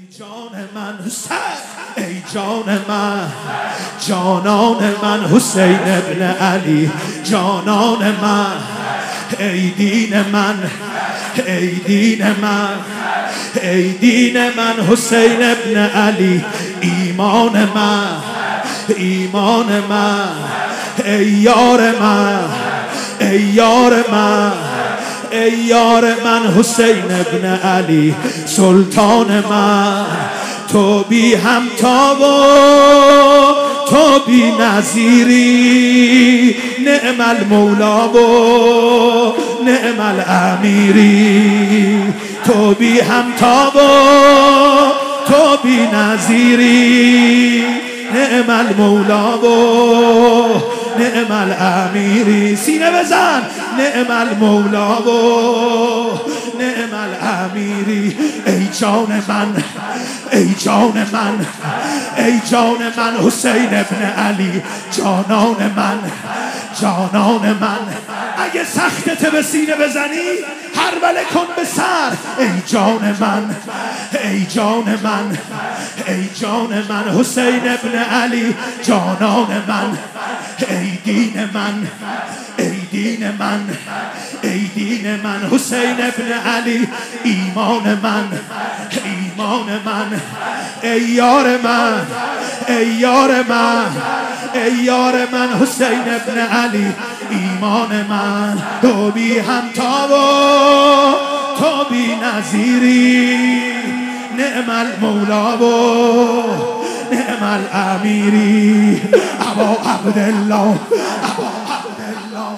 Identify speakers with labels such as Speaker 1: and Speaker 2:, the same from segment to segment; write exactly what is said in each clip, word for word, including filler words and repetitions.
Speaker 1: جان من حسین، ای جان من، جانان من حسین ابن علی، جانان من، ای دین من، ای دین من، ای دین من حسین ابن علی، ایمان من، ایمان من، ای یار من، ای یار من، ای یار من حسین ابن علی، سلطان من، تو بی همتا و تو بی نظیری، نعم المولا و نعم الامیری، تو بی همتا و تو بی نظیری، نعم المولا و نعم الامیری، سینه بزن، نعم المولا و نعم الامیری، ای جان من، ای جان من، ای جان من حسین ابن علی، جانان من، جانان من، اگه سختت به سینه بزنی هر وله کن به سر، ای جان من، ای جان من، ای جان من حسین ابن علی، جانان من، ای دین من، ای دین من، ای دین من حسین ابن علی، ایمان من، ایمان من، ای یار من، ای یار من، ای یار من حسین ابن علی، ایمان من، تو بی همتا و تو بی نظیری، نعم المولا و نعم الامیری، ابا عبدالله، ابا عبدالله،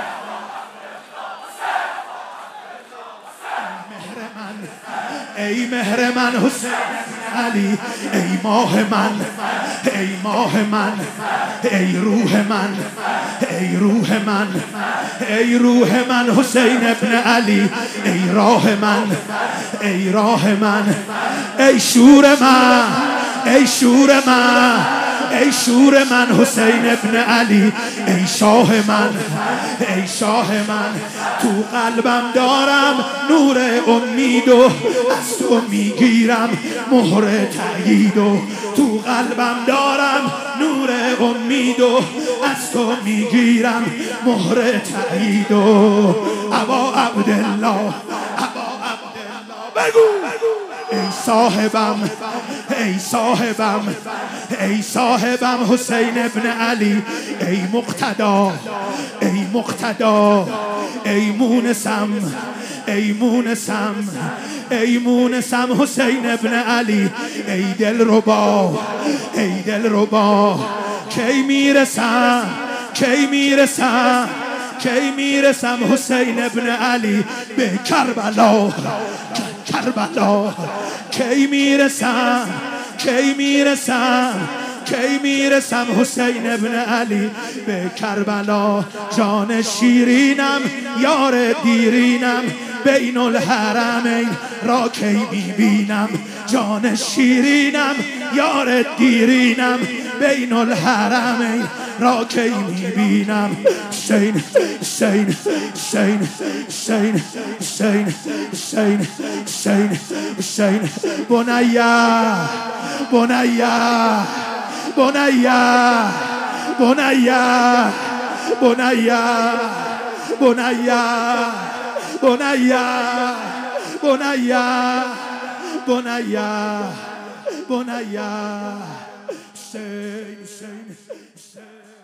Speaker 1: ای مهر من حسین علی، ای ماه من، ای ماه من، ای روح من، ای روح من، ای روح من حسین ابن علی، ای راه من، ای راه من، ای شور من، ای شور من، ای شور من حسین ابن علی، ای شاه من، ای شاه من، تو قلبم دارم نور امید و از تو میگیرم مهر تأیید و تو قلبم دارم نور امید و از تو میگیرم مهر تأیید و ابا عبدالله، ابا عبدالله، بگو ای صاحبم، ای صاحبم، ای صاحبم حسین ابن علی، ای مقتدا، ای مقتدا، ای مونسم، ای مونسم، ای مونسم حسین ابن علی، ای دلربا، ای دلربا، کی میرسم، کی میرسم، کی میرسم حسین ابن علی به کربلا، کربلا، کی میرسم، کی میرسم، کی میرسم حسین ابن علی به کربلا، جان شیرینم، یار دیرینم، بین الحرمین را کی میبینم، جان شیرینم، یار دیرینم، بین الحرمین را کی میبینم، حسین، حسین، حسین، حسین، حسین، حسین، حسین، حسین، بنیا، بنیا، بنیا، بنیا، بنیا، بنیا، بنیا، بنیا، بنیا، بنیا، حسین، حسین، حسین.